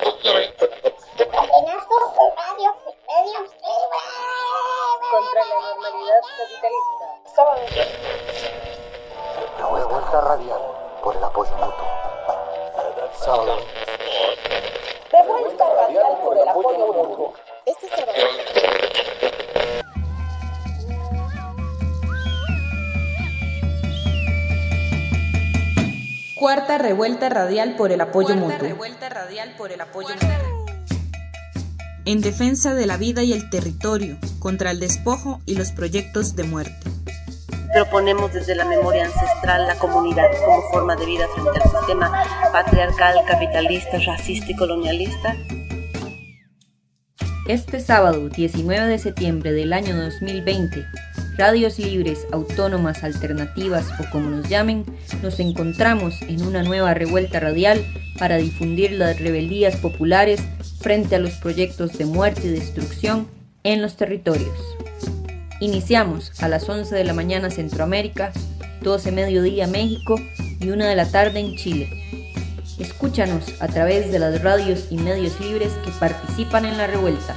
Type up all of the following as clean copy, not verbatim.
Contra la normalidad capitalista. Revuelta radial por el apoyo mutuo. Sábado. Revuelta radial por el apoyo mutuo. Este sábado. Cuarta revuelta radial por el apoyo mutuo. En defensa de la vida y el territorio, contra el despojo y los proyectos de muerte. Proponemos desde la memoria ancestral la comunidad como forma de vida frente al sistema patriarcal, capitalista, racista y colonialista. Este sábado, 19 de septiembre del año 2020, radios libres, autónomas, alternativas o como nos llamen, nos encontramos en una nueva revuelta radial para difundir las rebeldías populares frente a los proyectos de muerte y destrucción en los territorios. Iniciamos a las 11 de la mañana Centroamérica, 12 mediodía México y 1 de la tarde en Chile. Escúchanos a través de las radios y medios libres que participan en la revuelta.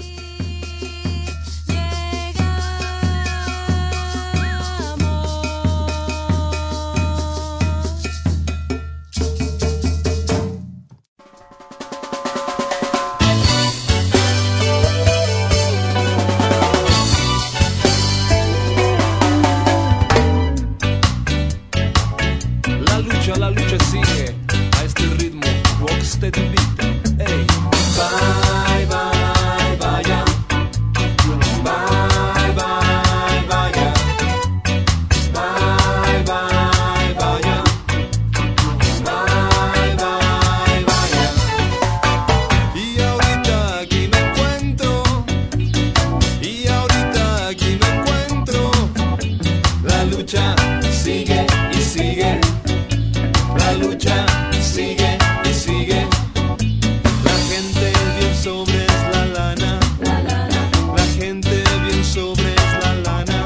La lucha sigue a este ritmo, Rocksteady Beat. Ey. Bye, bye, vaya. Bye, bye, vaya. Bye, bye, vaya. Bye, bye, vaya. Y ahorita aquí me encuentro. Y ahorita aquí me encuentro. La lucha sigue y sigue. La lucha sigue y sigue. La gente bien sobre es la lana. La gente bien sobre es la lana.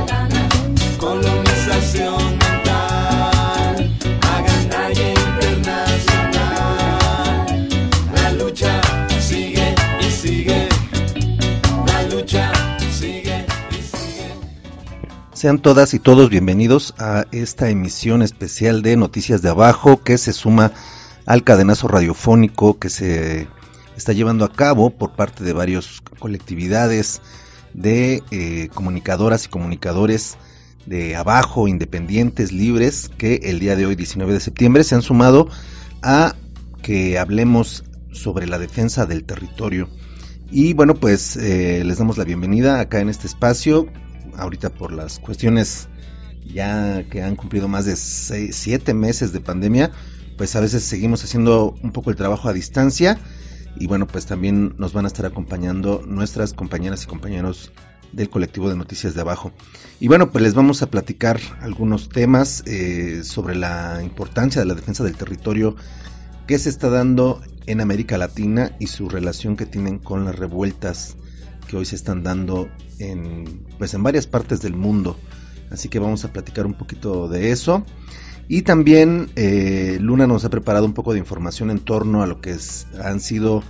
Colonización mental, agandalle internacional. La lucha sigue y sigue. La lucha sigue y sigue. Sean todas y todos bienvenidos a esta emisión especial de Noticias de Abajo que se suma al cadenazo radiofónico que se está llevando a cabo por parte de varias colectividades de comunicadoras y comunicadores de abajo, independientes, libres, que el día de hoy, 19 de septiembre, se han sumado a que hablemos sobre la defensa del territorio. Y bueno, pues les damos la bienvenida acá en este espacio. Ahorita por las cuestiones ya que han cumplido más de 7 meses de pandemia, pues a veces seguimos haciendo un poco el trabajo a distancia y bueno, pues también nos van a estar acompañando nuestras compañeras y compañeros del colectivo de Noticias de Abajo. Y bueno, pues les vamos a platicar algunos temas sobre la importancia de la defensa del territorio que se está dando en América Latina y su relación que tienen con las revueltas que hoy se están dando en varias partes del mundo. Así que vamos a platicar un poquito de eso. Y también Luna nos ha preparado un poco de información en torno a lo que han sido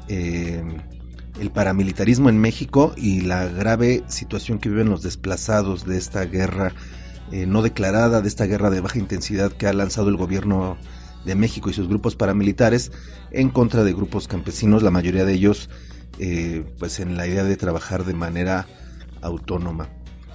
el paramilitarismo en México y la grave situación que viven los desplazados de esta guerra no declarada, de esta guerra de baja intensidad que ha lanzado el gobierno de México y sus grupos paramilitares en contra de grupos campesinos, la mayoría de ellos pues en la idea de trabajar de manera autónoma.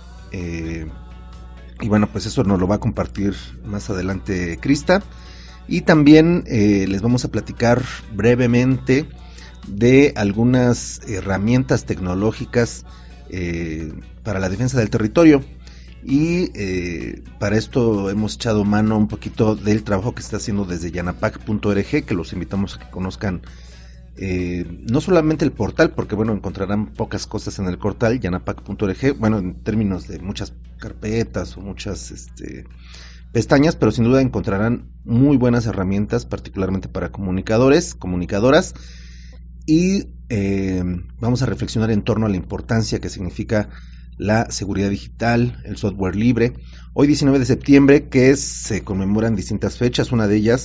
Y bueno, pues eso nos lo va a compartir más adelante Crista. Y también les vamos a platicar brevemente de algunas herramientas tecnológicas para la defensa del territorio. Y para esto hemos echado mano un poquito del trabajo que se está haciendo desde yanapac.org, que los invitamos a que conozcan no solamente el portal, porque bueno, encontrarán pocas cosas en el portal yanapac.org, bueno, en términos de muchas carpetas o muchas pestañas, pero sin duda encontrarán muy buenas herramientas, particularmente para comunicadores, comunicadoras, y vamos a reflexionar en torno a la importancia que significa la seguridad digital, el software libre. Hoy 19 de septiembre, que se conmemoran distintas fechas, una de ellas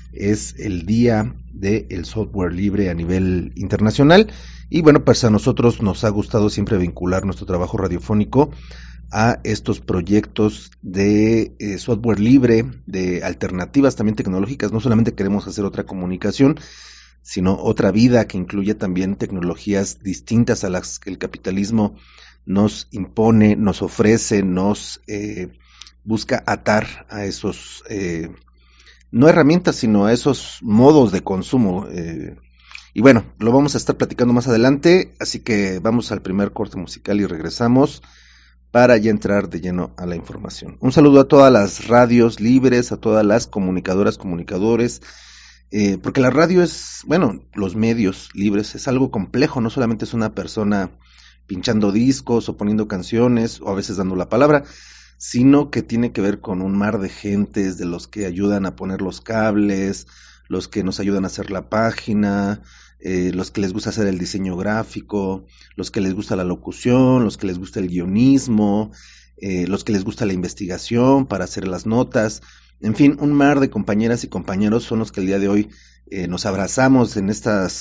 es el Día del Software Libre a nivel internacional. Y bueno, pues a nosotros nos ha gustado siempre vincular nuestro trabajo radiofónico a estos proyectos de software libre, de alternativas también tecnológicas. No solamente queremos hacer otra comunicación, sino otra vida que incluya también tecnologías distintas a las que el capitalismo nos impone, nos ofrece, nos busca atar a esos, no herramientas, sino a esos modos de consumo. Y bueno, lo vamos a estar platicando más adelante, así que vamos al primer corte musical y regresamos para ya entrar de lleno a la información. Un saludo a todas las radios libres, a todas las comunicadoras, comunicadores, porque la radio es, bueno, los medios libres es algo complejo, no solamente es una persona pinchando discos o poniendo canciones o a veces dando la palabra, sino que tiene que ver con un mar de gentes, de los que ayudan a poner los cables, los que nos ayudan a hacer la página, los que les gusta hacer el diseño gráfico, los que les gusta la locución, los que les gusta el guionismo, los que les gusta la investigación para hacer las notas. En fin, un mar de compañeras y compañeros son los que el día de hoy nos abrazamos en estas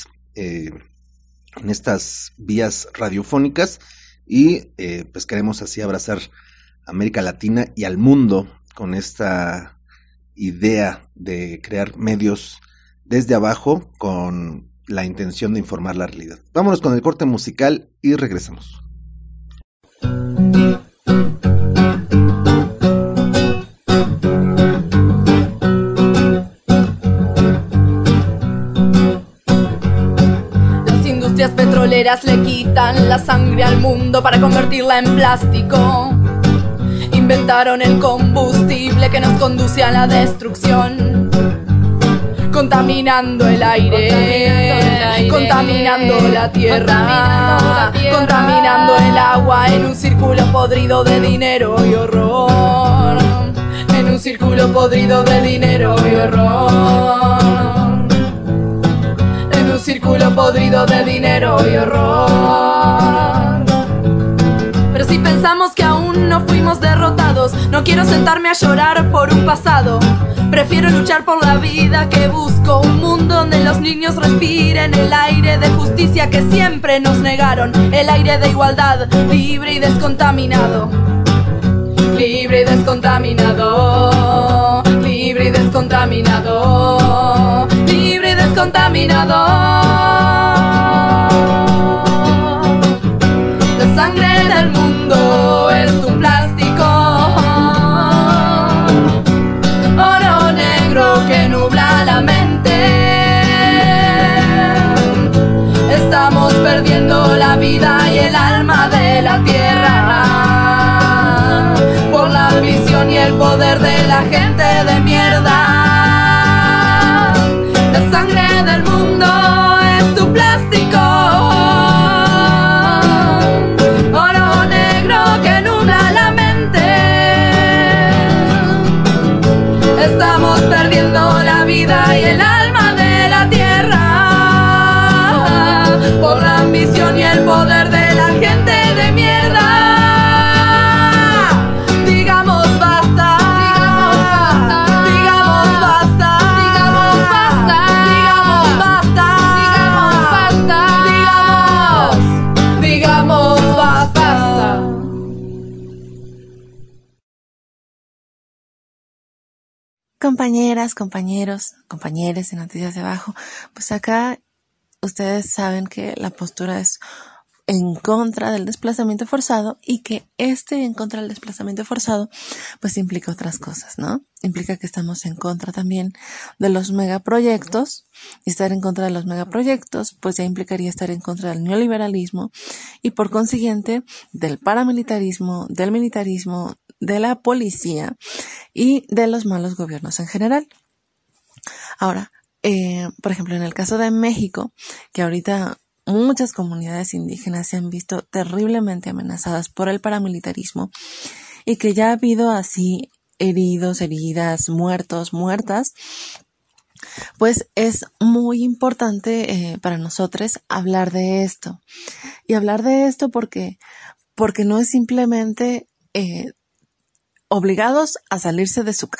vías radiofónicas y pues queremos así abrazar a América Latina y al mundo con esta idea de crear medios desde abajo con la intención de informar la realidad. Vámonos con el corte musical y regresamos. Las industrias petroleras le quitan la sangre al mundo para convertirla en plástico. Inventaron el combustible que nos conduce a la destrucción, contaminando el aire, contaminando la tierra, contaminando el agua en un círculo podrido de dinero y horror, en un círculo podrido de dinero y horror, en un círculo podrido de dinero y horror. Pero si pensamos que aún no fuimos derrotados, no quiero sentarme a llorar por un pasado. Prefiero luchar por la vida que busco, un mundo donde los niños respiren el aire de justicia que siempre nos negaron, el aire de igualdad, libre y descontaminado. Libre y descontaminado, libre y descontaminado, libre y descontaminado. La sangre del mundo es un plástico, oro negro que nubla la mente. Estamos perdiendo la vida y el alma de la tierra por la ambición y el poder de la gente de mierda. La sangre del mundo es tu plástico, oro negro que nubla la mente. Estamos perdiendo la vida y el alma de la tierra por la ambición y el poder de la gente de mierda. Digamos basta, digamos basta, digamos basta, digamos basta, digamos basta. Compañeras, compañeros, compañeres de Noticias de Abajo, pues acá ustedes saben que la postura es en contra del desplazamiento forzado y que en contra del desplazamiento forzado pues implica otras cosas, ¿no? Implica que estamos en contra también de los megaproyectos, y estar en contra de los megaproyectos pues ya implicaría estar en contra del neoliberalismo y por consiguiente del paramilitarismo, del militarismo, de la policía y de los malos gobiernos en general. Ahora, por ejemplo, en el caso de México, que ahorita muchas comunidades indígenas se han visto terriblemente amenazadas por el paramilitarismo y que ya ha habido así heridos, heridas, muertos, muertas, pues es muy importante para nosotros hablar de esto. Y hablar de esto porque no es simplemente obligados a salirse de su casa.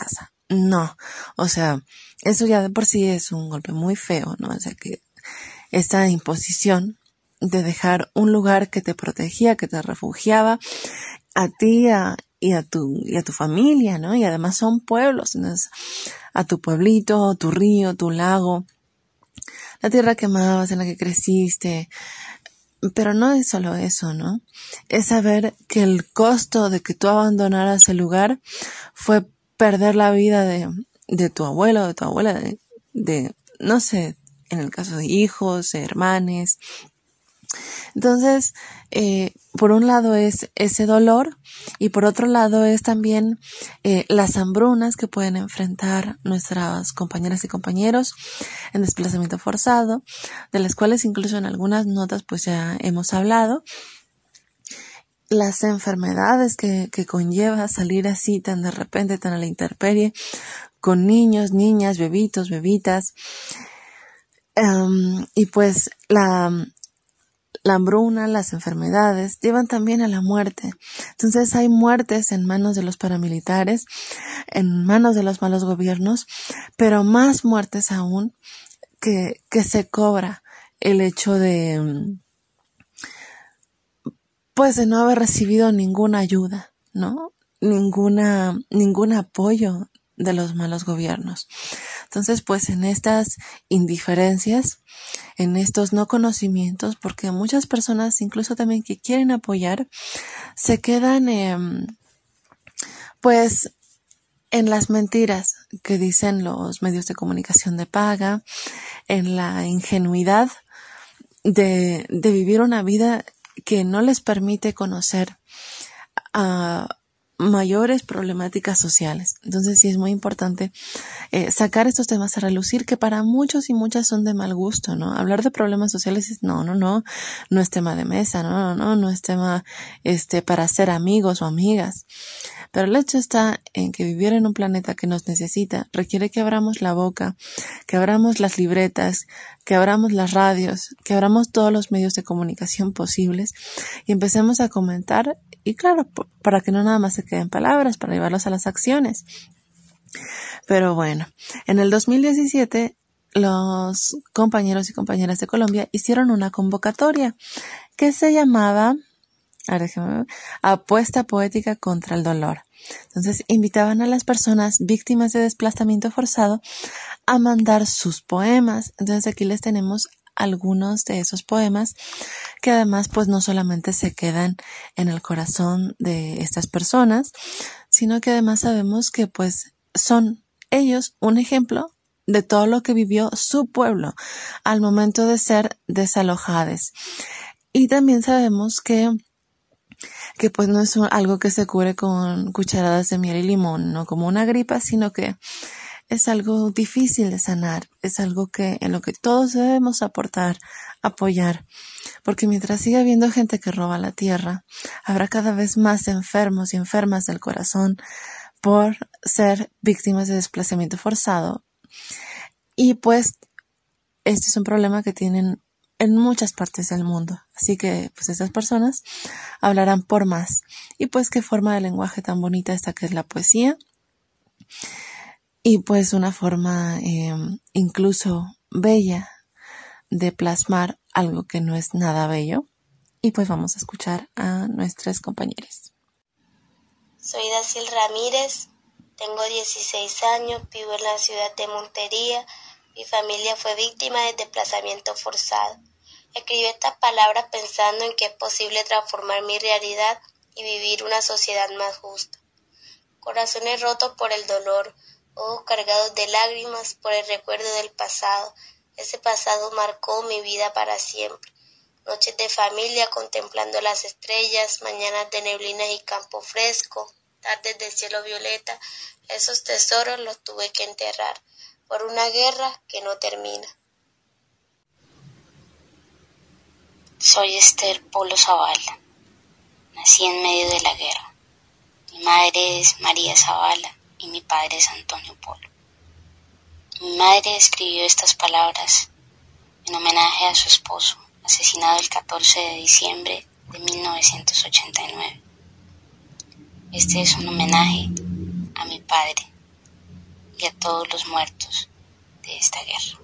no, o sea, eso ya de por sí es un golpe muy feo, ¿no? O sea, que esta imposición de dejar un lugar que te protegía, que te refugiaba a ti y a tu familia, ¿no? Y además son pueblos, entonces, a tu pueblito, tu río, tu lago, la tierra que amabas, en la que creciste. Pero no es solo eso, ¿no? Es saber que el costo de que tú abandonaras el lugar fue perder la vida de tu abuelo, de tu abuela, de no sé, en el caso de hijos, de hermanes. Entonces, por un lado es ese dolor y por otro lado es también las hambrunas que pueden enfrentar nuestras compañeras y compañeros en desplazamiento forzado, de las cuales incluso en algunas notas pues ya hemos hablado. Las enfermedades que conlleva salir así tan de repente, tan a la intemperie, con niños, niñas, bebitos, bebitas, y pues la hambruna, las enfermedades, llevan también a la muerte. Entonces hay muertes en manos de los paramilitares, en manos de los malos gobiernos, pero más muertes aún que se cobra el hecho de, pues de no haber recibido ninguna ayuda, ¿no? Ningún apoyo de los malos gobiernos. Entonces, pues en estas indiferencias, en estos no conocimientos, porque muchas personas, incluso también que quieren apoyar, se quedan, pues, en las mentiras que dicen los medios de comunicación de paga, en la ingenuidad de vivir una vida que no les permite conocer a mayores problemáticas sociales. Entonces sí es muy importante sacar estos temas a relucir, que para muchos y muchas son de mal gusto, ¿no? Hablar de problemas sociales es no es tema de mesa, no es tema para ser amigos o amigas. Pero el hecho está en que vivir en un planeta que nos necesita requiere que abramos la boca, que abramos las libretas, que abramos las radios, que abramos todos los medios de comunicación posibles y empecemos a comentar, y claro, para que no nada más se queden palabras, para llevarlos a las acciones. Pero bueno, en el 2017 los compañeros y compañeras de Colombia hicieron una convocatoria que se llamaba Apuesta Poética contra el Dolor. Entonces invitaban a las personas víctimas de desplazamiento forzado a mandar sus poemas. Entonces aquí les tenemos algunos de esos poemas que además pues no solamente se quedan en el corazón de estas personas, sino que además sabemos que pues son ellos un ejemplo de todo lo que vivió su pueblo al momento de ser desalojados. Y también sabemos que pues no es algo que se cure con cucharadas de miel y limón, no como una gripa, sino que es algo difícil de sanar, es algo en lo que todos debemos apoyar, porque mientras siga habiendo gente que roba la tierra, habrá cada vez más enfermos y enfermas del corazón por ser víctimas de desplazamiento forzado. Y pues este es un problema que tienen en muchas partes del mundo. Así que pues estas personas hablarán por más. Y pues qué forma de lenguaje tan bonita esta que es la poesía. Y pues una forma incluso bella de plasmar algo que no es nada bello. Y pues vamos a escuchar a nuestras compañeras. Soy Daciel Ramírez, tengo 16 años, vivo en la ciudad de Montería. Mi familia fue víctima de desplazamiento forzado. Escribí estas palabras pensando en que es posible transformar mi realidad y vivir una sociedad más justa. Corazones rotos por el dolor, ojos cargados de lágrimas por el recuerdo del pasado. Ese pasado marcó mi vida para siempre. Noches de familia contemplando las estrellas, mañanas de neblinas y campo fresco, tardes de cielo violeta. Esos tesoros los tuve que enterrar por una guerra que no termina. Soy Esther Polo Zavala. Nací en medio de la guerra. Mi madre es María Zavala y mi padre es Antonio Polo. Mi madre escribió estas palabras en homenaje a su esposo, asesinado el 14 de diciembre de 1989. Este es un homenaje a mi padre, y a todos los muertos de esta guerra.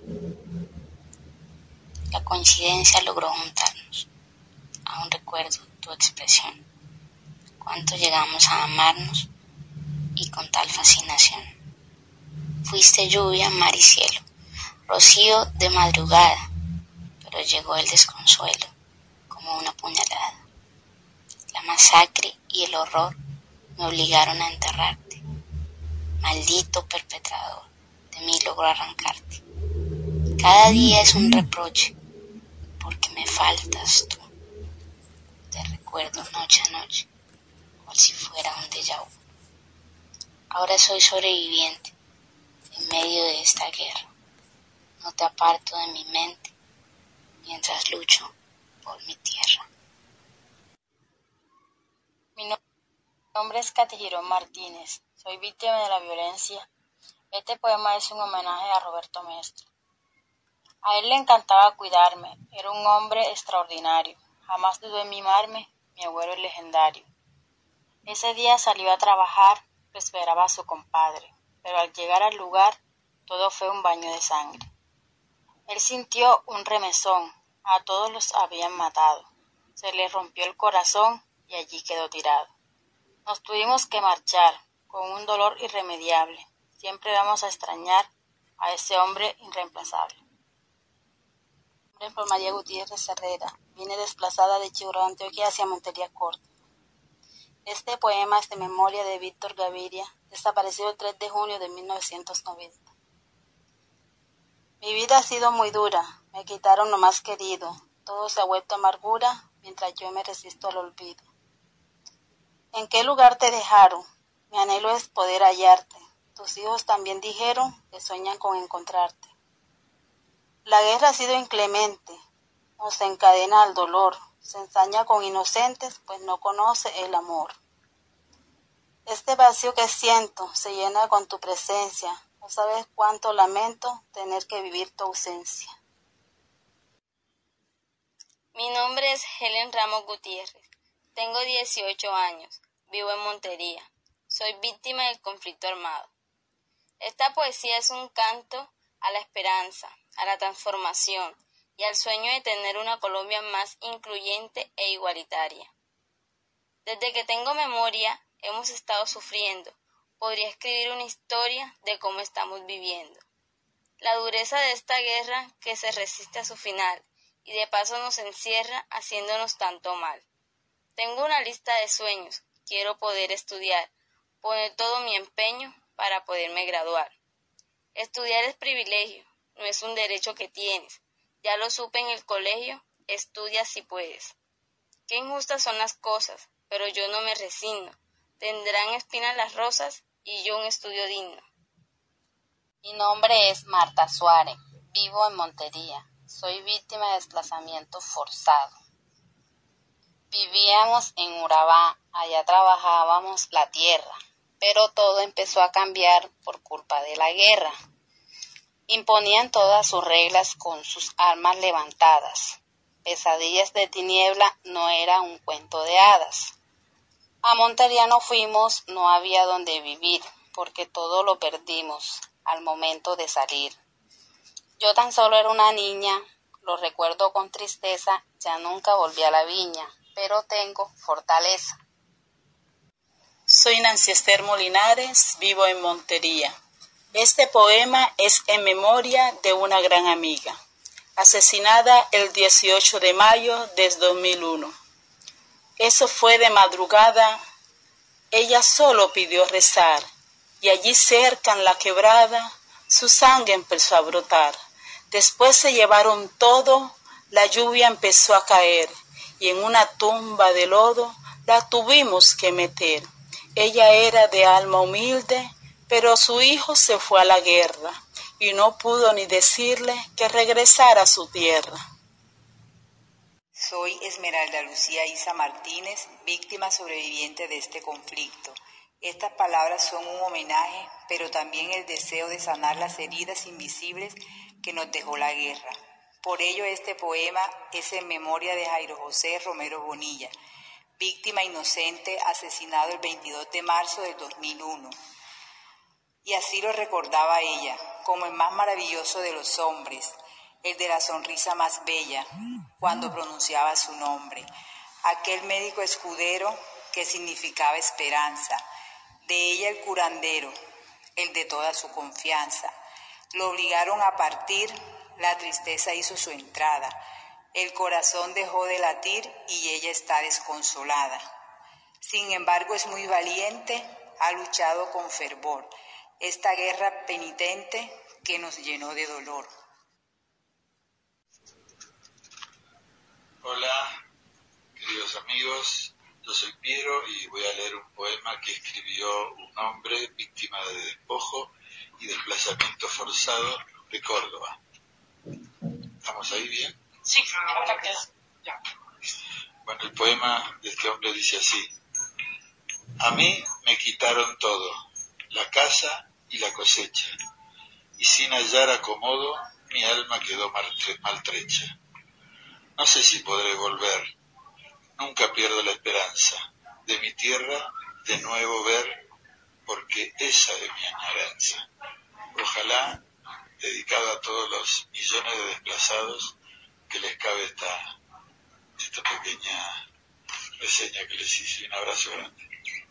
La coincidencia logró juntarnos. Aún recuerdo tu expresión. Cuánto llegamos a amarnos y con tal fascinación. Fuiste lluvia, mar y cielo, rocío de madrugada, pero llegó el desconsuelo como una puñalada. La masacre y el horror me obligaron a enterrarte. Maldito perpetrador, de mí logro arrancarte. Cada día es un reproche, porque me faltas tú. Te recuerdo noche a noche, cual si fuera un déjà vu. Ahora soy sobreviviente en medio de esta guerra. No te aparto de mi mente mientras lucho por mi tierra. Mi nombre es Catejirón Martínez. Soy víctima de la violencia. Este poema es un homenaje a Roberto Mestre. A él le encantaba cuidarme. Era un hombre extraordinario. Jamás dudó en mimarme. Mi abuelo es legendario. Ese día salió a trabajar. Lo esperaba a su compadre. Pero al llegar al lugar, todo fue un baño de sangre. Él sintió un remesón. A todos los habían matado. Se le rompió el corazón y allí quedó tirado. Nos tuvimos que marchar, con un dolor irremediable. Siempre vamos a extrañar a ese hombre irreemplazable. Mi nombre es por María Gutiérrez Herrera. Vine desplazada de Chiró, Antioquia, hacia Montería Corta. Este poema es de memoria de Víctor Gaviria, desaparecido el 3 de junio de 1990. Mi vida ha sido muy dura, me quitaron lo más querido, todo se ha vuelto amargura, mientras yo me resisto al olvido. ¿En qué lugar te dejaron? Mi anhelo es poder hallarte. Tus hijos también dijeron que sueñan con encontrarte. La guerra ha sido inclemente, nos encadena al dolor, se ensaña con inocentes, pues no conoce el amor. Este vacío que siento se llena con tu presencia, no sabes cuánto lamento tener que vivir tu ausencia. Mi nombre es Helen Ramos Gutiérrez, tengo 18 años, vivo en Montería, soy víctima del conflicto armado. Esta poesía es un canto a la esperanza, a la transformación y al sueño de tener una Colombia más incluyente e igualitaria. Desde que tengo memoria, hemos estado sufriendo. Podría escribir una historia de cómo estamos viviendo. La dureza de esta guerra que se resiste a su final y de paso nos encierra haciéndonos tanto mal. Tengo una lista de sueños, quiero poder estudiar, poner todo mi empeño para poderme graduar. Estudiar es privilegio, no es un derecho que tienes. Ya lo supe en el colegio, estudia si puedes. Qué injustas son las cosas, pero yo no me resigno. Tendrán espinas las rosas y yo un estudio digno. Mi nombre es Marta Suárez, vivo en Montería. Soy víctima de desplazamiento forzado. Vivíamos en Urabá, allá trabajábamos la tierra, pero todo empezó a cambiar por culpa de la guerra. Imponían todas sus reglas con sus armas levantadas. Pesadillas de tiniebla no era un cuento de hadas. A Montería no fuimos, no había donde vivir, porque todo lo perdimos al momento de salir. Yo tan solo era una niña, lo recuerdo con tristeza, ya nunca volví a la viña, pero tengo fortaleza. Soy Nancy Esther Molinares, vivo en Montería. Este poema es en memoria de una gran amiga, asesinada el 18 de mayo de 2001. Eso fue de madrugada, ella solo pidió rezar, y allí cerca en la quebrada, su sangre empezó a brotar. Después se llevaron todo, la lluvia empezó a caer, y en una tumba de lodo la tuvimos que meter. Ella era de alma humilde, pero su hijo se fue a la guerra, y no pudo ni decirle que regresara a su tierra. Soy Esmeralda Lucía Isa Martínez, víctima sobreviviente de este conflicto. Estas palabras son un homenaje, pero también el deseo de sanar las heridas invisibles que nos dejó la guerra. Por ello este poema es en memoria de Jairo José Romero Bonilla, víctima inocente asesinado el 22 de marzo del 2001. Y así lo recordaba ella, como el más maravilloso de los hombres, el de la sonrisa más bella, cuando pronunciaba su nombre, aquel médico escudero que significaba esperanza, de ella el curandero, el de toda su confianza. Lo obligaron a partir, la tristeza hizo su entrada, el corazón dejó de latir y ella está desconsolada. Sin embargo es muy valiente, ha luchado con fervor, esta guerra penitente que nos llenó de dolor. Hola, queridos amigos, yo soy Piero y voy a leer un poema que escribió un hombre víctima de despojo y desplazamiento forzado de Córdoba. ¿Estamos ahí bien? Sí, ya. Bueno, el poema de este hombre dice así: a mí me quitaron todo, la casa y la cosecha, y sin hallar acomodo mi alma quedó maltrecha. No sé si podré volver, nunca pierdo la esperanza de mi tierra de nuevo ver, porque esa es mi añoranza. Ojalá, dedicado a todos los millones de desplazados, que les cabe esta pequeña reseña que les hice. Un abrazo grande.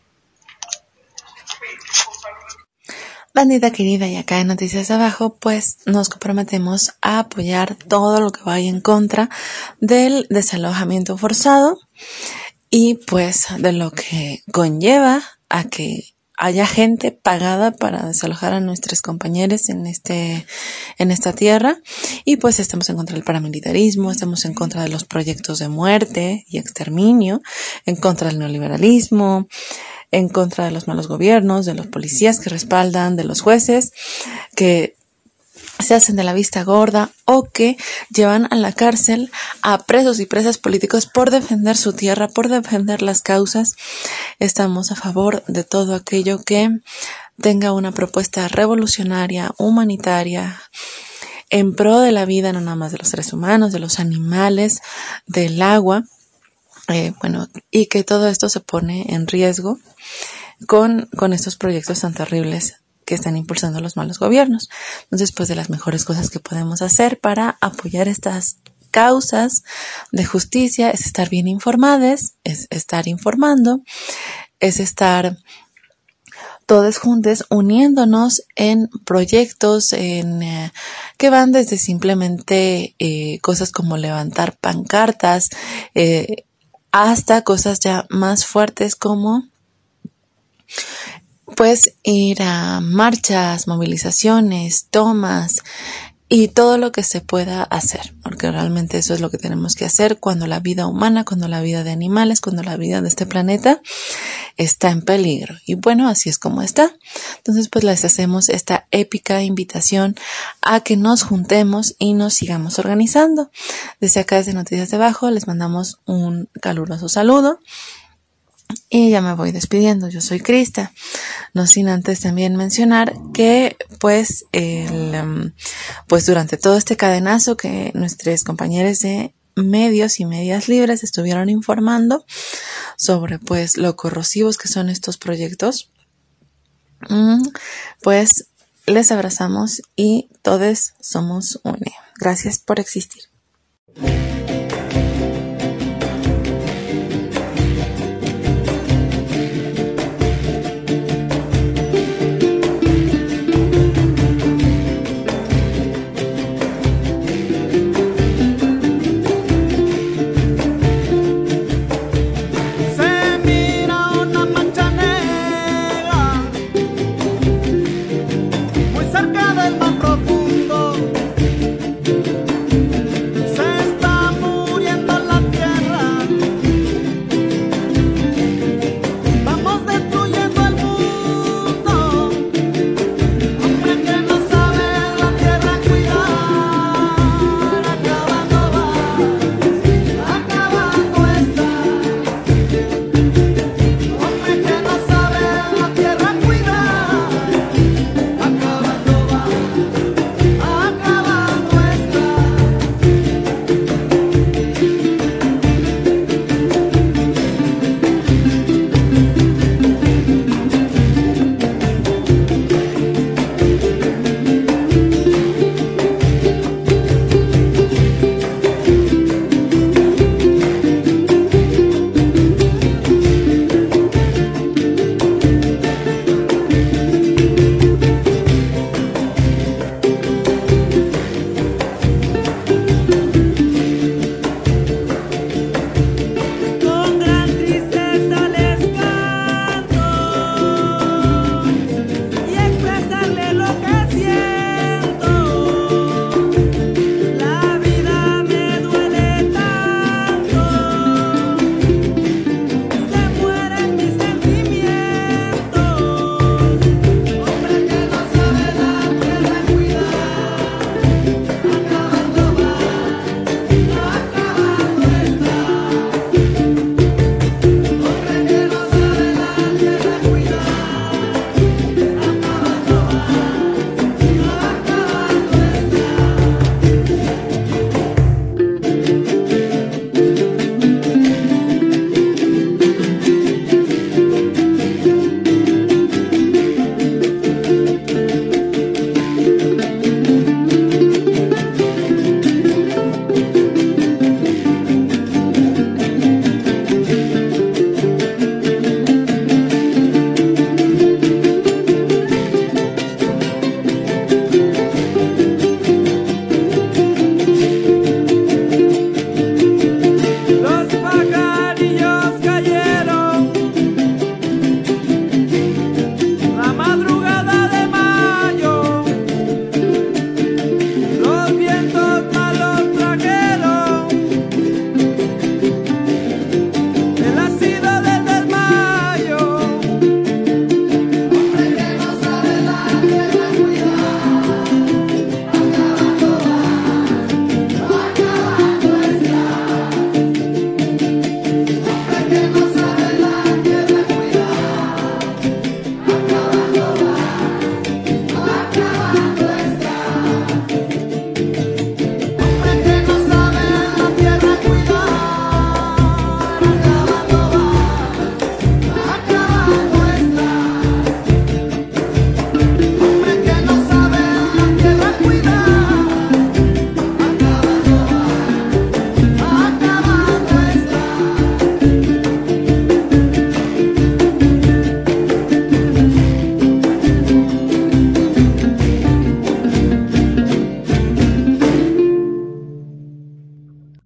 Bandita querida, y acá en Noticias de Abajo, pues nos comprometemos a apoyar todo lo que vaya en contra del desalojamiento forzado y pues de lo que conlleva a que haya gente pagada para desalojar a nuestros compañeros en esta tierra. Y pues estamos en contra del paramilitarismo, estamos en contra de los proyectos de muerte y exterminio, en contra del neoliberalismo, en contra de los malos gobiernos, de los policías que respaldan, de los jueces que se hacen de la vista gorda o que llevan a la cárcel a presos y presas políticos por defender su tierra, por defender las causas. Estamos a favor de todo aquello que tenga una propuesta revolucionaria, humanitaria, en pro de la vida, no nada más de los seres humanos, de los animales, del agua. Y que todo esto se pone en riesgo con estos proyectos tan terribles que están impulsando los malos gobiernos. Entonces, pues de las mejores cosas que podemos hacer para apoyar estas causas de justicia es estar bien informadas, es estar informando, es estar todos juntos uniéndonos en proyectos que van desde simplemente cosas como levantar pancartas, hasta cosas ya más fuertes como pues ir a marchas, movilizaciones, tomas y todo lo que se pueda hacer, porque realmente eso es lo que tenemos que hacer cuando la vida humana, cuando la vida de animales, cuando la vida de este planeta está en peligro. Y bueno, así es como está. Entonces pues les hacemos esta épica invitación a que nos juntemos y nos sigamos organizando. Desde acá, desde Noticias de Abajo, les mandamos un caluroso saludo. Y ya me voy despidiendo. Yo soy Crista. No sin antes también mencionar que pues durante todo este cadenazo que nuestros compañeros de medios y medias libres estuvieron informando sobre pues lo corrosivos que son estos proyectos, pues les abrazamos y todos somos uno. Gracias por existir. Cerca del mar profundo se está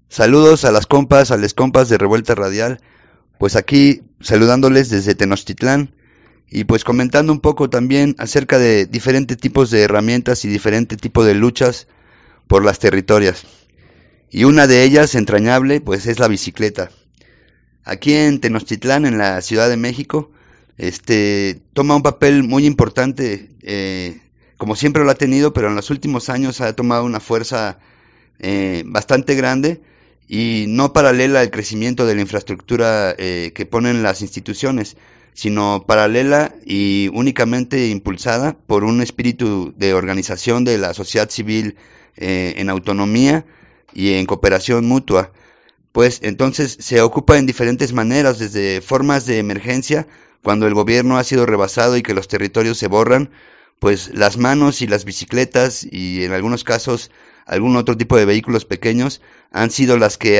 Saludos a las compas, a les compas de Revuelta Radial, pues aquí saludándoles desde Tenochtitlán y pues comentando un poco también acerca de diferentes tipos de herramientas y diferentes tipos de luchas por las territorias. Y una de ellas, entrañable, pues es la bicicleta. Aquí en Tenochtitlán, en la Ciudad de México, toma un papel muy importante, como siempre lo ha tenido, pero en los últimos años ha tomado una fuerza bastante grande y no paralela al crecimiento de la infraestructura que ponen las instituciones, sino paralela y únicamente impulsada por un espíritu de organización de la sociedad civil en autonomía y en cooperación mutua. Pues entonces se ocupa en diferentes maneras, desde formas de emergencia, cuando el gobierno ha sido rebasado y que los territorios se borran, pues las manos y las bicicletas y en algunos casos algún otro tipo de vehículos pequeños han sido las que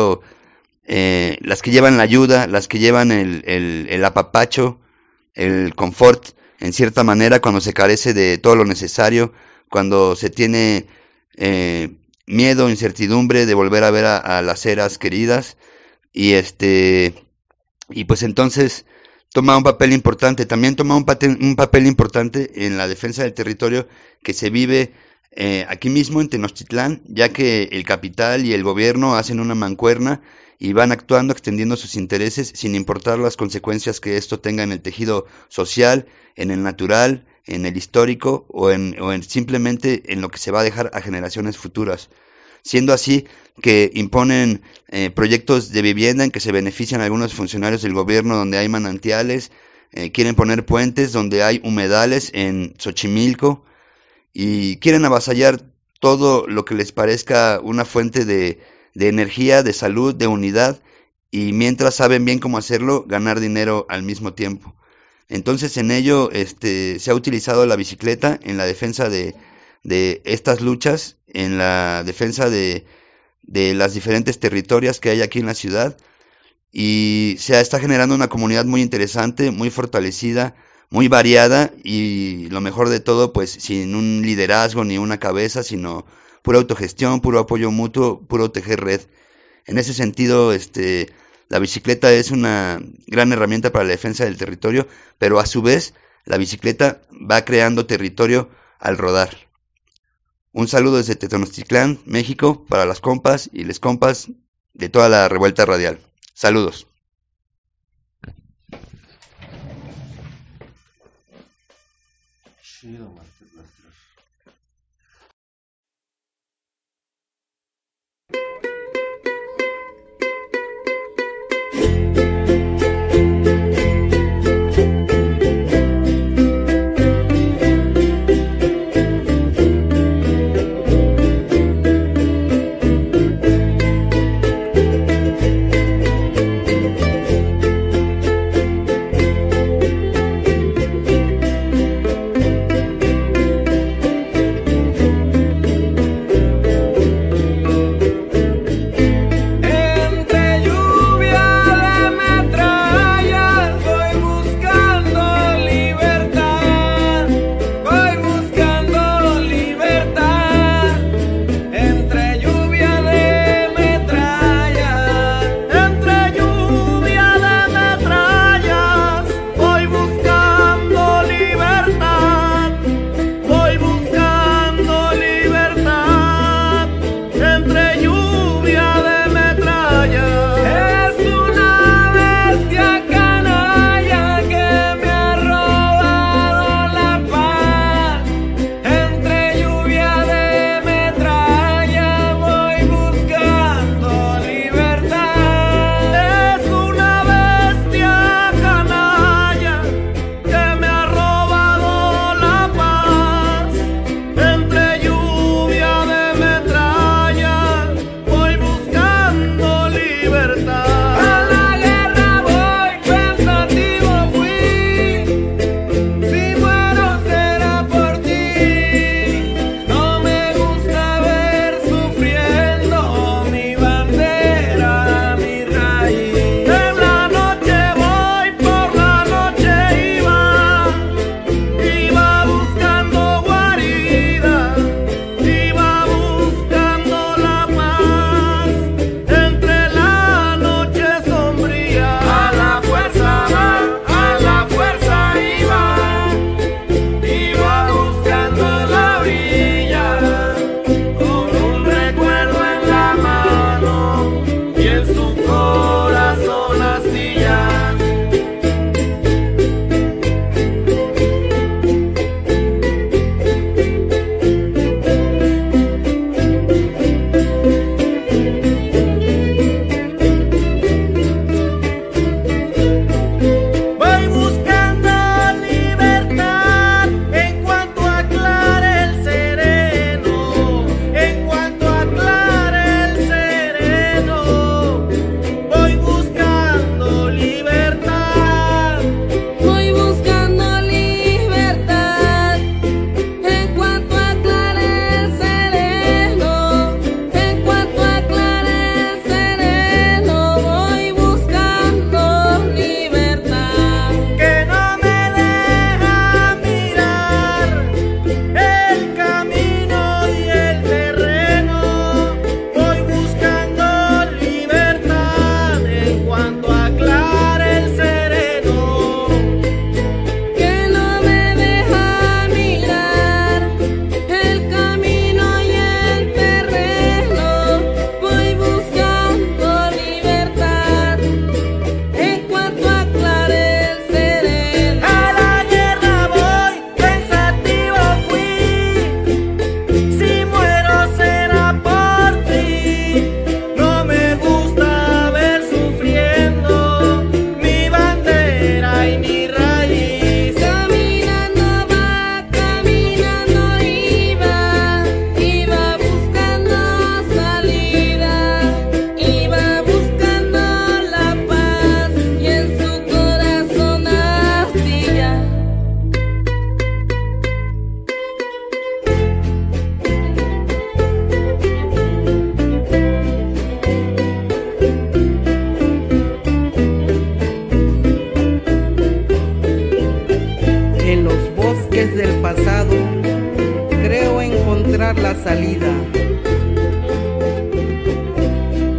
llevan la ayuda, las que llevan el apapacho, el confort, en cierta manera, cuando se carece de todo lo necesario, cuando se tiene miedo, incertidumbre de volver a ver a las seres queridas, y pues entonces toma un papel importante. También toma un papel importante en la defensa del territorio que se vive aquí mismo en Tenochtitlán, ya que el capital y el gobierno hacen una mancuerna y van actuando, extendiendo sus intereses sin importar las consecuencias que esto tenga en el tejido social, en el natural, en el histórico o en simplemente en lo que se va a dejar a generaciones futuras. Siendo así que imponen proyectos de vivienda en que se benefician algunos funcionarios del gobierno donde hay manantiales, quieren poner puentes donde hay humedales en Xochimilco y quieren avasallar todo lo que les parezca una fuente de energía, de salud, de unidad, y mientras saben bien cómo hacerlo, ganar dinero al mismo tiempo. Entonces en ello se ha utilizado la bicicleta en la defensa de estas luchas, en la defensa de las diferentes territorios que hay aquí en la ciudad, y se está generando una comunidad muy interesante, muy fortalecida, muy variada, y lo mejor de todo, pues sin un liderazgo ni una cabeza, sino pura autogestión, puro apoyo mutuo, puro tejer red. En ese sentido, la bicicleta es una gran herramienta para la defensa del territorio, pero a su vez la bicicleta va creando territorio al rodar. Un saludo desde Tenochtitlán, México, para las compas y les compas de toda la Revuelta Radial. Saludos.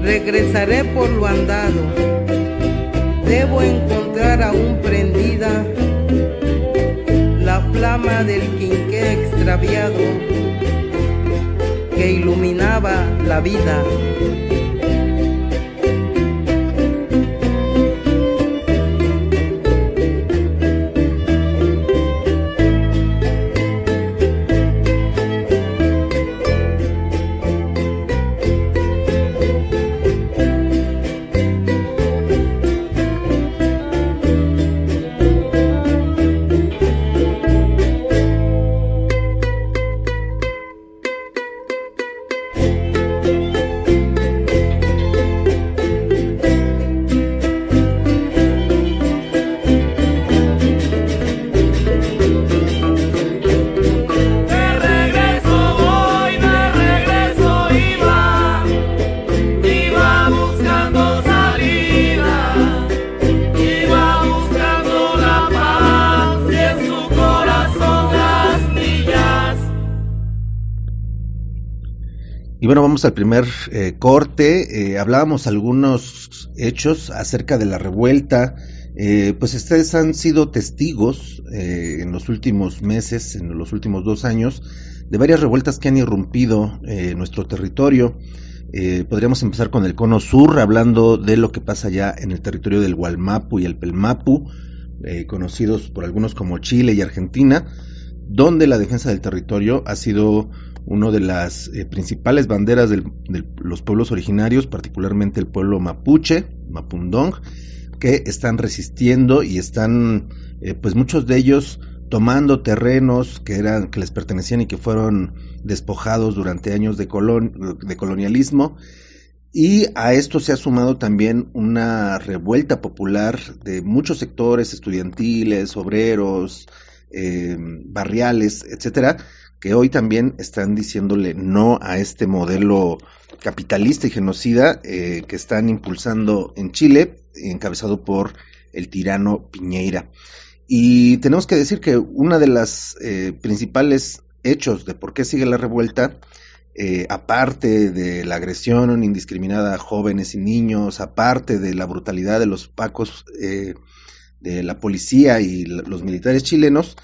regresaré por lo andado. Debo encontrar aún prendida la flama del quinqué extraviado que iluminaba la vida. Y bueno, vamos al primer corte. Hablábamos algunos hechos acerca de la revuelta. Pues ustedes han sido testigos en los últimos meses, en los últimos 2 años, de varias revueltas que han irrumpido en nuestro territorio. Podríamos empezar con el Cono Sur, hablando de lo que pasa ya en el territorio del Gualmapu y el Pelmapu, conocidos por algunos como Chile y Argentina, donde la defensa del territorio ha sido una de las principales banderas de los pueblos originarios, particularmente el pueblo mapuche, Mapundong, que están resistiendo y están, pues muchos de ellos tomando terrenos que les pertenecían y que fueron despojados durante años de colonialismo. Y a esto se ha sumado también una revuelta popular de muchos sectores estudiantiles, obreros, barriales, etcétera, que hoy también están diciéndole no a este modelo capitalista y genocida que están impulsando en Chile, encabezado por el tirano Piñera. Y tenemos que decir que una de las principales hechos de por qué sigue la revuelta, aparte de la agresión indiscriminada a jóvenes y niños, aparte de la brutalidad de los pacos de la policía y los militares chilenos,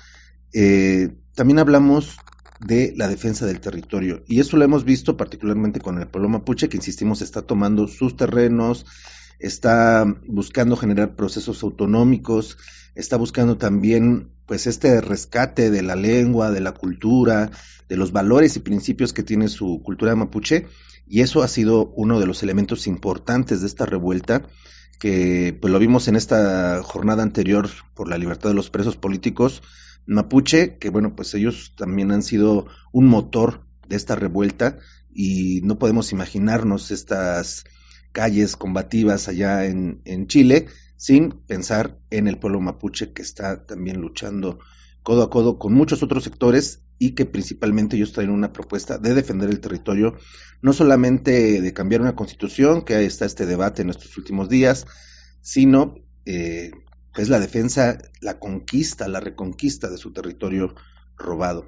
también hablamos de la defensa del territorio, y eso lo hemos visto particularmente con el pueblo mapuche, que insistimos está tomando sus terrenos, está buscando generar procesos autonómicos, está buscando también pues este rescate de la lengua, de la cultura, de los valores y principios que tiene su cultura mapuche, y eso ha sido uno de los elementos importantes de esta revuelta, que pues lo vimos en esta jornada anterior por la libertad de los presos políticos mapuche, que bueno, pues ellos también han sido un motor de esta revuelta, y no podemos imaginarnos estas calles combativas allá en Chile sin pensar en el pueblo mapuche, que está también luchando codo a codo con muchos otros sectores, y que principalmente ellos traen una propuesta de defender el territorio, no solamente de cambiar una constitución, que ahí está este debate en estos últimos días, sino es la defensa, la conquista, la reconquista de su territorio robado.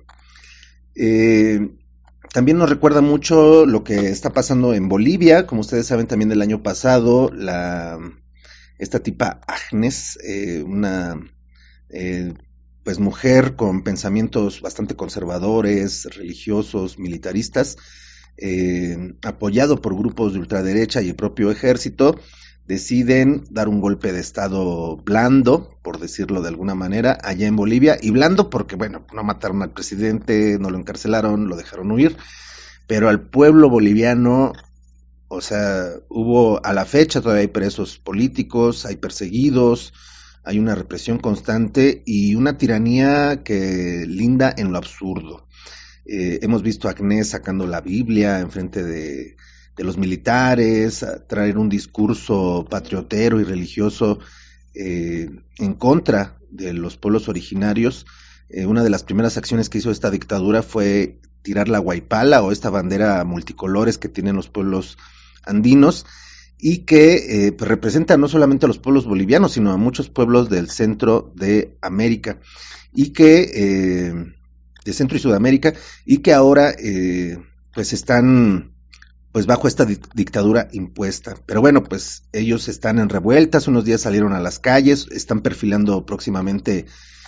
También nos recuerda mucho lo que está pasando en Bolivia, como ustedes saben también del año pasado, esta tipa Agnes, una pues mujer con pensamientos bastante conservadores, religiosos, militaristas, apoyado por grupos de ultraderecha y el propio ejército, deciden dar un golpe de estado blando, por decirlo de alguna manera, allá en Bolivia, y blando porque, bueno, no mataron al presidente, no lo encarcelaron, lo dejaron huir, pero al pueblo boliviano, o sea, hubo, a la fecha todavía hay presos políticos, hay perseguidos, hay una represión constante y una tiranía que linda en lo absurdo. Hemos visto a Agnes sacando la Biblia enfrente de los militares, a traer un discurso patriotero y religioso en contra de los pueblos originarios. Una de las primeras acciones que hizo esta dictadura fue tirar la huaypala, o esta bandera multicolores que tienen los pueblos andinos, y que pues representa no solamente a los pueblos bolivianos, sino a muchos pueblos del centro de América, y que de Centro y Sudamérica, y que ahora pues están pues bajo esta dictadura impuesta. Pero bueno, pues ellos están en revueltas, unos días salieron a las calles, están perfilando próximamente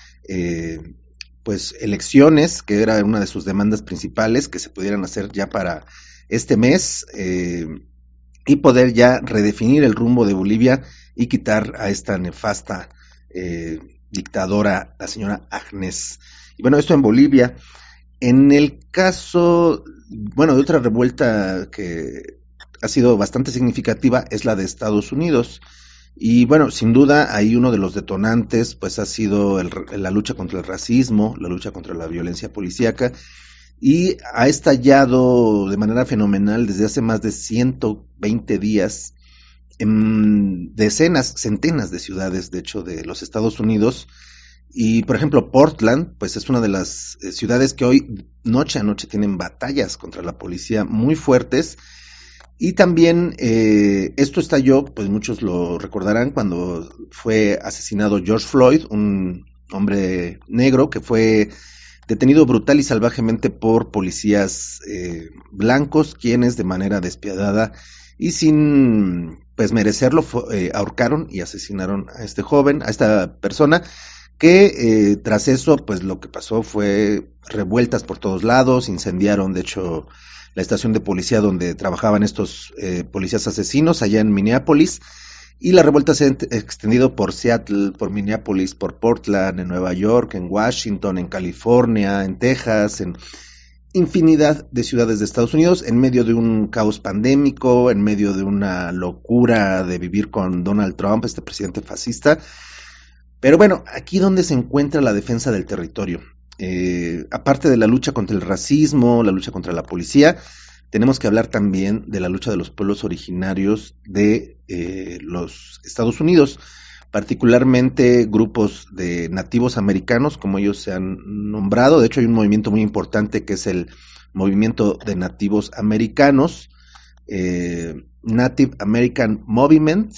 pues elecciones, que era una de sus demandas principales, que se pudieran hacer ya para este mes, y poder ya redefinir el rumbo de Bolivia y quitar a esta nefasta dictadora, la señora Agnes. Y bueno, esto en Bolivia. En el caso, bueno, de otra revuelta que ha sido bastante significativa es la de Estados Unidos. Y bueno, sin duda, ahí uno de los detonantes pues ha sido la lucha contra el racismo, la lucha contra la violencia policíaca, y ha estallado de manera fenomenal desde hace más de 120 días en centenas de ciudades, de hecho, de los Estados Unidos. Y, por ejemplo, Portland, pues es una de las ciudades que hoy, noche a noche, tienen batallas contra la policía muy fuertes. Y también esto estalló, pues muchos lo recordarán, cuando fue asesinado George Floyd, un hombre negro que fue detenido brutal y salvajemente por policías blancos, quienes de manera despiadada y sin pues merecerlo ahorcaron y asesinaron a este joven, a esta persona, que tras eso pues lo que pasó fue revueltas por todos lados, incendiaron de hecho la estación de policía donde trabajaban estos policías asesinos allá en Minneapolis, y la revuelta se ha extendido por Seattle, por Minneapolis, por Portland, en Nueva York, en Washington, en California, en Texas, en infinidad de ciudades de Estados Unidos, en medio de un caos pandémico, en medio de una locura de vivir con Donald Trump, este presidente fascista. Pero bueno, aquí donde se encuentra la defensa del territorio. Aparte de la lucha contra el racismo, la lucha contra la policía, tenemos que hablar también de la lucha de los pueblos originarios de los Estados Unidos, particularmente grupos de nativos americanos, como ellos se han nombrado. De hecho, hay un movimiento muy importante que es el movimiento de nativos americanos, Native American Movement,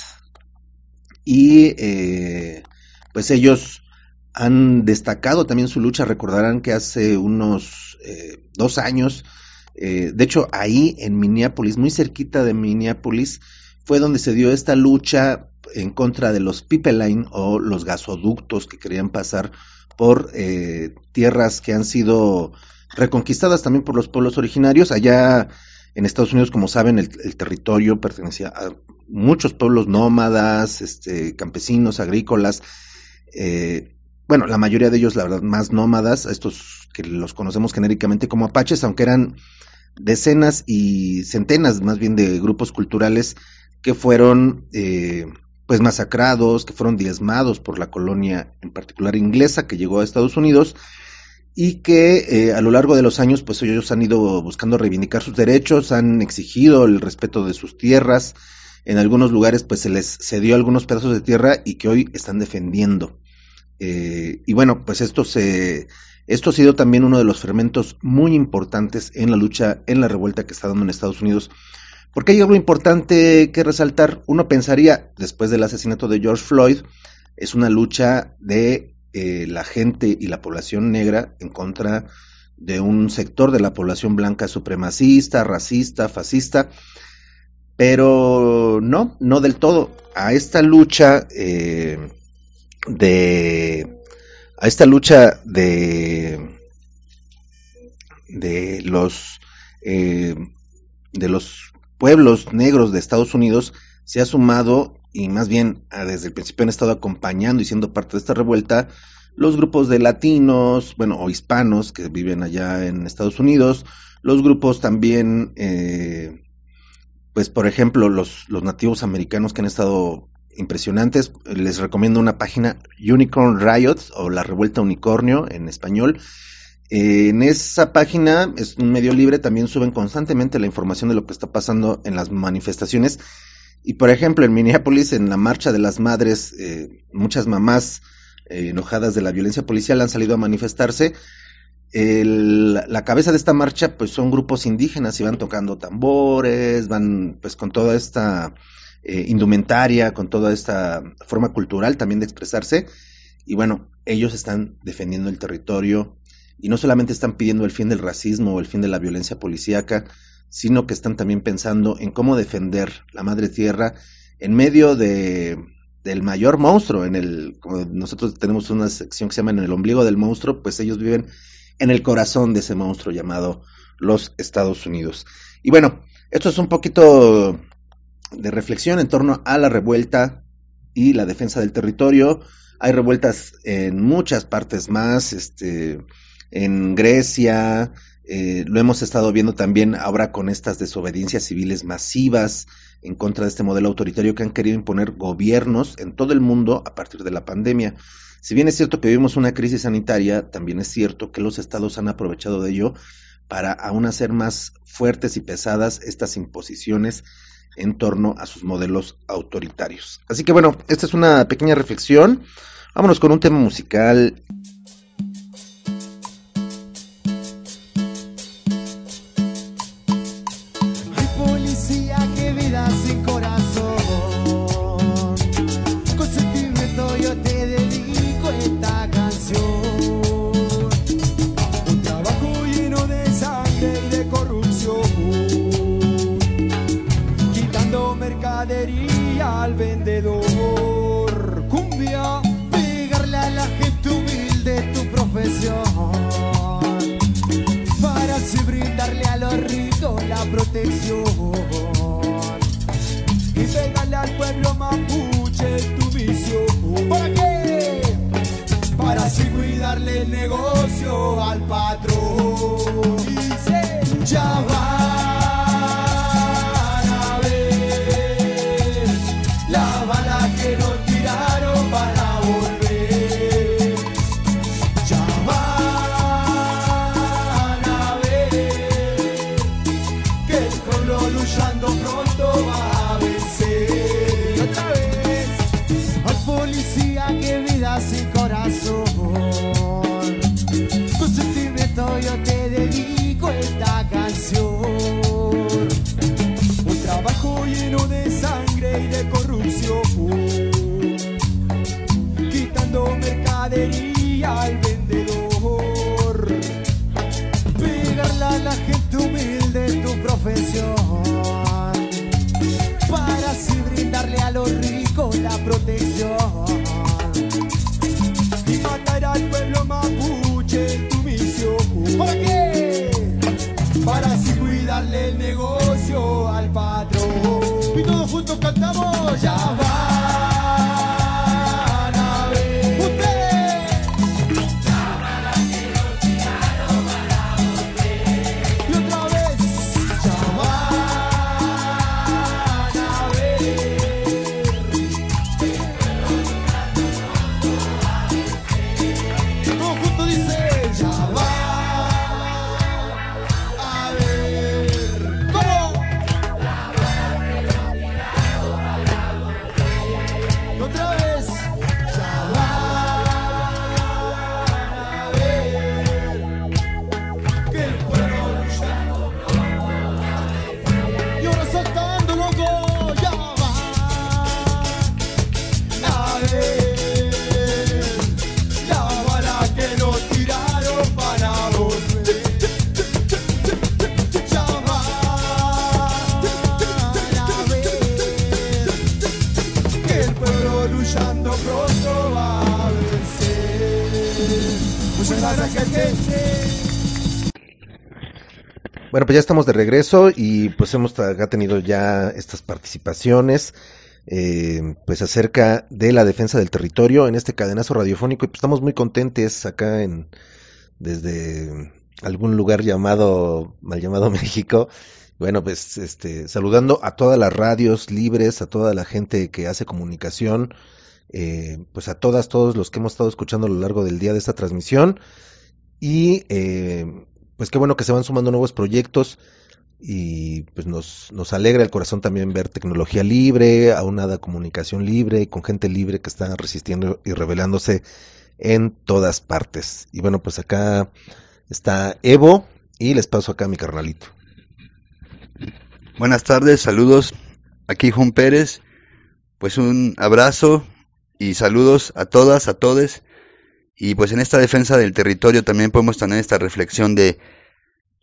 y pues ellos han destacado también su lucha. Recordarán que hace unos 2 años, de hecho ahí en Minneapolis, muy cerquita de Minneapolis, fue donde se dio esta lucha en contra de los pipeline o los gasoductos que querían pasar por tierras que han sido reconquistadas también por los pueblos originarios. Allá en Estados Unidos, como saben, el territorio pertenecía a muchos pueblos nómadas, campesinos, agrícolas, bueno, la mayoría de ellos, la verdad, más nómadas, a estos que los conocemos genéricamente como apaches, aunque eran decenas y centenas más bien de grupos culturales que fueron pues masacrados, que fueron diezmados por la colonia en particular inglesa que llegó a Estados Unidos, y que a lo largo de los años pues ellos han ido buscando reivindicar sus derechos, han exigido el respeto de sus tierras. En algunos lugares pues se les cedió algunos pedazos de tierra y que hoy están defendiendo. Y bueno, pues esto ha sido también uno de los fermentos muy importantes en la lucha, en la revuelta que está dando en Estados Unidos, porque hay algo importante que resaltar. Uno pensaría, después del asesinato de George Floyd, es una lucha de la gente y la población negra en contra de un sector de la población blanca supremacista, racista, fascista, pero no del todo. A esta lucha de los pueblos negros de Estados Unidos se ha sumado, y más bien desde el principio han estado acompañando y siendo parte de esta revuelta, los grupos de latinos, bueno, o hispanos que viven allá en Estados Unidos, los grupos también, pues por ejemplo, los nativos americanos, que han estado impresionantes. Les recomiendo una página, Unicorn Riot, o la Revuelta Unicornio en español. En esa página, es un medio libre, también suben constantemente la información de lo que está pasando en las manifestaciones. Y por ejemplo, en Minneapolis, en la marcha de las madres, muchas mamás enojadas de la violencia policial han salido a manifestarse. La cabeza de esta marcha pues son grupos indígenas y van tocando tambores, van pues con toda esta indumentaria, con toda esta forma cultural también de expresarse. Y bueno, ellos están defendiendo el territorio y no solamente están pidiendo el fin del racismo o el fin de la violencia policíaca, sino que están también pensando en cómo defender la madre tierra en medio del mayor monstruo, como nosotros tenemos una sección que se llama En el ombligo del monstruo, pues ellos viven en el corazón de ese monstruo llamado los Estados Unidos. Y bueno, esto es un poquito de reflexión en torno a la revuelta y la defensa del territorio. Hay revueltas en muchas partes más, en Grecia, lo hemos estado viendo también ahora con estas desobediencias civiles masivas en contra de este modelo autoritario que han querido imponer gobiernos en todo el mundo a partir de la pandemia. Si bien es cierto que vivimos una crisis sanitaria, también es cierto que los estados han aprovechado de ello para aún hacer más fuertes y pesadas estas imposiciones en torno a sus modelos autoritarios. Así que bueno, esta es una pequeña reflexión. Vámonos con un tema musical. Ay, policía, qué vida sin corazón. Con sentimiento yo te dedico esta canción. Un trabajo lleno de sangre y de corrupción, quitando mercadería al vendedor. Cumbia, pegarle a la gente humilde tu profesión, para así brindarle a los ricos la protección, y pegarle al pueblo mapuche tu misión. ¿Para qué? Para así cuidarle el negocio al patrón. Dice, ya van a ver la bala que nos tiraron para volver. Ya van a ver que el pueblo luchando pronto va a vencer. Otra vez, al policía que vida sin corazón, con sentimiento yo te dedico esta canción. Un trabajo lleno de sangre y de corrupción, quitando mercadería al vendedor, pegarle a la gente humilde tu profesión, para así brindarle a los ricos la protección, y matar al pueblo mapuche tu misión. ¿Para qué? Para así cuidarle el negocio al patrón. Y todos juntos cantamos, ya van a ver ustedes la bala que nos tiraron para volver. Y otra vez, ya van a ver todos juntos dice, ya van a ver. ¿Cómo? Y otra vez, ya van a ver que el pueblo luchando pronto va a vencer. Y ahora saltando loco, ya van a ver la bala que nos tiraron para volver. Ya van a ver que el pueblo luchando pronto va a vencer. Muchas gracias, gente. Bueno, pues ya estamos de regreso y pues hemos tenido ya estas participaciones pues acerca de la defensa del territorio en este cadenazo radiofónico, y pues estamos muy contentes acá desde algún lugar mal llamado México. Bueno, pues saludando a todas las radios libres, a toda la gente que hace comunicación, pues a todos los que hemos estado escuchando a lo largo del día de esta transmisión, y pues qué bueno que se van sumando nuevos proyectos, y pues nos alegra el corazón también ver tecnología libre, aunada comunicación libre y con gente libre que está resistiendo y rebelándose en todas partes. Y bueno, pues acá está Evo y les paso acá a mi carnalito. Buenas tardes, saludos, aquí Juan Pérez, pues un abrazo y saludos a todas, a todes, y pues en esta defensa del territorio también podemos tener esta reflexión de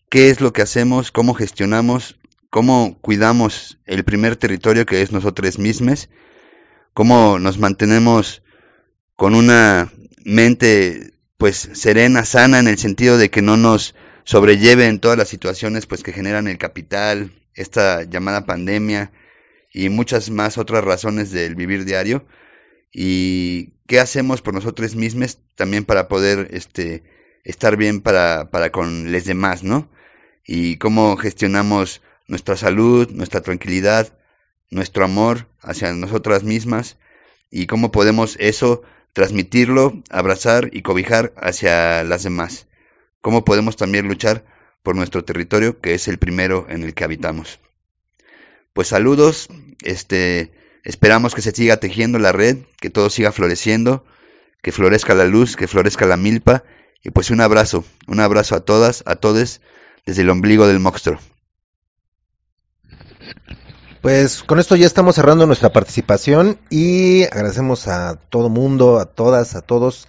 qué es lo que hacemos, cómo gestionamos, cómo cuidamos el primer territorio que es nosotros mismos, cómo nos mantenemos con una mente pues serena, sana, en el sentido de que no nos sobrelleven todas las situaciones pues que generan el capital, esta llamada pandemia y muchas más otras razones del vivir diario. Y qué hacemos por nosotros mismos también para poder estar bien para con los demás, ¿no? Y cómo gestionamos nuestra salud, nuestra tranquilidad, nuestro amor hacia nosotras mismas, y cómo podemos eso transmitirlo, abrazar y cobijar hacia las demás. Cómo podemos también luchar por nuestro territorio, que es el primero en el que habitamos. Pues saludos, esperamos que se siga tejiendo la red, que todo siga floreciendo, que florezca la luz, que florezca la milpa, y pues un abrazo a todas, a todes, desde el ombligo del monstruo. Pues con esto ya estamos cerrando nuestra participación y agradecemos a todo mundo, a todas, a todos,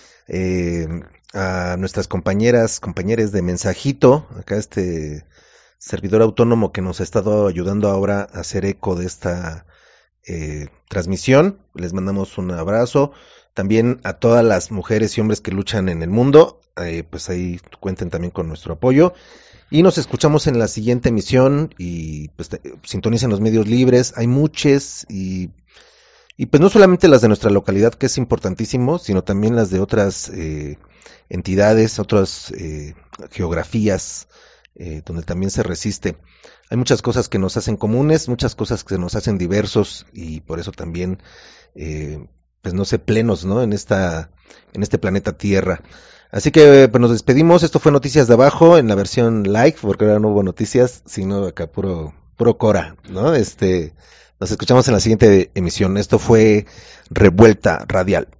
a nuestras compañeros de Mensajito, acá servidor autónomo que nos ha estado ayudando ahora a hacer eco de esta transmisión. Les mandamos un abrazo. También a todas las mujeres y hombres que luchan en el mundo, pues ahí cuenten también con nuestro apoyo. Y nos escuchamos en la siguiente emisión y pues sintonicen los medios libres, hay muchos y pues no solamente las de nuestra localidad, que es importantísimo, sino también las de otras entidades, otras geografías donde también se resiste. Hay muchas cosas que nos hacen comunes, muchas cosas que nos hacen diversos y por eso también pues no sé, plenos, ¿no? en este planeta Tierra. Así que pues nos despedimos. Esto fue Noticias de Abajo en la versión live, porque ahora no hubo noticias, sino acá puro Cora, ¿no? Nos escuchamos en la siguiente emisión. Esto fue Revuelta Radial.